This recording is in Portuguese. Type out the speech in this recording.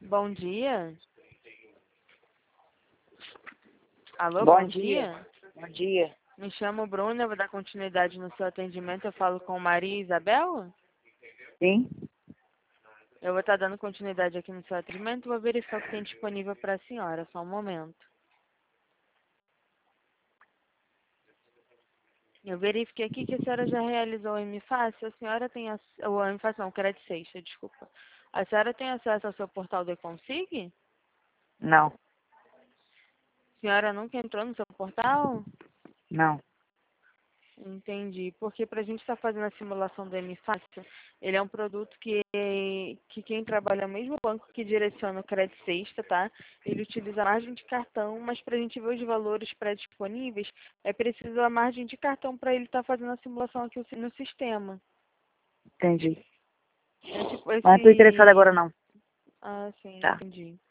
Bom dia. Alô, Bom bom dia. dia. Bom dia. Me chamo Bruna, eu vou dar continuidade no seu atendimento. Eu falo com Maria Isabel? Sim? Eu vou estar dando continuidade aqui no seu atendimento. Vou verificar o que tem disponível para a senhora. Só um momento. Eu verifiquei aqui que a senhora já realizou o MFACE. A senhora tem o MFACE não, Crédito Sexta, desculpa. A senhora tem acesso ao seu portal do Econsig? Não. A senhora nunca entrou no seu portal? Não. Entendi. Porque para a gente estar fazendo a simulação do MFACE, ele é um produto que quem trabalha no mesmo banco que direciona o Crédito Sexta, tá? Ele utiliza a margem de cartão, mas para a gente ver os valores pré-disponíveis, é preciso a margem de cartão para ele estar fazendo a simulação aqui no sistema. Entendi. É tipo Mas não tô interessada agora, não. Ah, sim, Tá. entendi.